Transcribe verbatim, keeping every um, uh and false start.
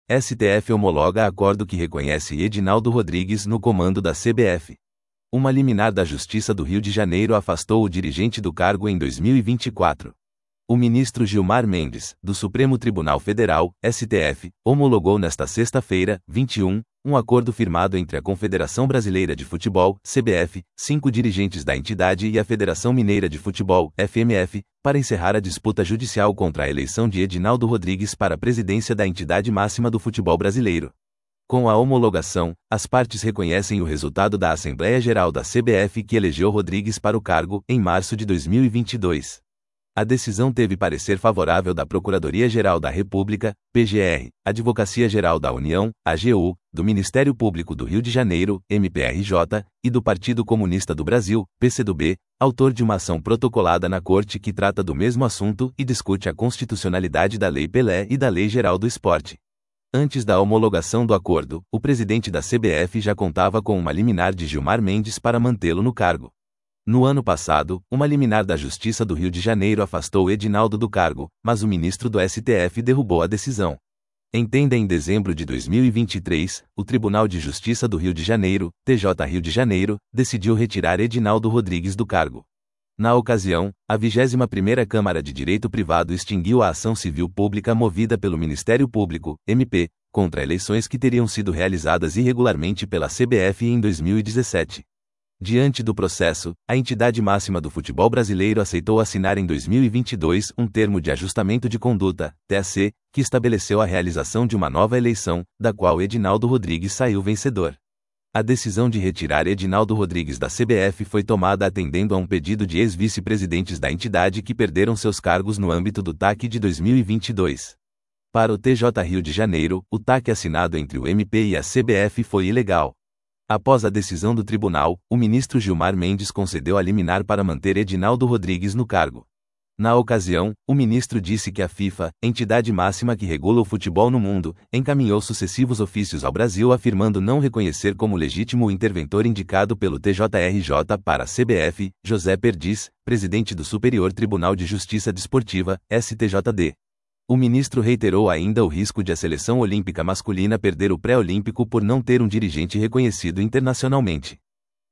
S T F homologa acordo que reconhece Edinaldo Rodrigues no comando da C B F. Uma liminar da Justiça do Rio de Janeiro afastou o dirigente do cargo em dois mil e vinte e quatro. O ministro Gilmar Mendes, do Supremo Tribunal Federal, S T F, homologou nesta sexta-feira, vinte e um, um acordo firmado entre a Confederação Brasileira de Futebol, C B F, cinco dirigentes da entidade e a Federação Mineira de Futebol, F M F, para encerrar a disputa judicial contra a eleição de Edinaldo Rodrigues para a presidência da entidade máxima do futebol brasileiro. Com a homologação, as partes reconhecem o resultado da Assembleia Geral da C B F que elegeu Rodrigues para o cargo, em março de dois mil e vinte e dois. A decisão teve parecer favorável da Procuradoria-Geral da República, P G R, Advocacia-Geral da União, A G U, do Ministério Público do Rio de Janeiro, M P R J, e do Partido Comunista do Brasil, P C do B, autor de uma ação protocolada na Corte que trata do mesmo assunto e discute a constitucionalidade da Lei Pelé e da Lei Geral do Esporte. Antes da homologação do acordo, o presidente da C B F já contava com uma liminar de Gilmar Mendes para mantê-lo no cargo. No ano passado, uma liminar da Justiça do Rio de Janeiro afastou Edinaldo do cargo, mas o ministro do S T F derrubou a decisão. Entenda em dezembro de dois mil e vinte e três, o Tribunal de Justiça do Rio de Janeiro, T J Rio de Janeiro, decidiu retirar Edinaldo Rodrigues do cargo. Na ocasião, a vigésima primeira Câmara de Direito Privado extinguiu a ação civil pública movida pelo Ministério Público, M P, contra eleições que teriam sido realizadas irregularmente pela C B F em dois mil e dezessete. Diante do processo, a entidade máxima do futebol brasileiro aceitou assinar em dois mil e vinte e dois um termo de ajustamento de conduta, T A C, que estabeleceu a realização de uma nova eleição, da qual Edinaldo Rodrigues saiu vencedor. A decisão de retirar Edinaldo Rodrigues da C B F foi tomada atendendo a um pedido de ex-vice-presidentes da entidade que perderam seus cargos no âmbito do T A C de dois mil e vinte e dois. Para o T J Rio de Janeiro, o T A C assinado entre o M P e a C B F foi ilegal. Após a decisão do tribunal, o ministro Gilmar Mendes concedeu a liminar para manter Edinaldo Rodrigues no cargo. Na ocasião, o ministro disse que a FIFA, entidade máxima que regula o futebol no mundo, encaminhou sucessivos ofícios ao Brasil afirmando não reconhecer como legítimo o interventor indicado pelo T J R J para a C B F, José Perdiz, presidente do Superior Tribunal de Justiça Desportiva, S T J D. O ministro reiterou ainda o risco de a seleção olímpica masculina perder o pré-olímpico por não ter um dirigente reconhecido internacionalmente.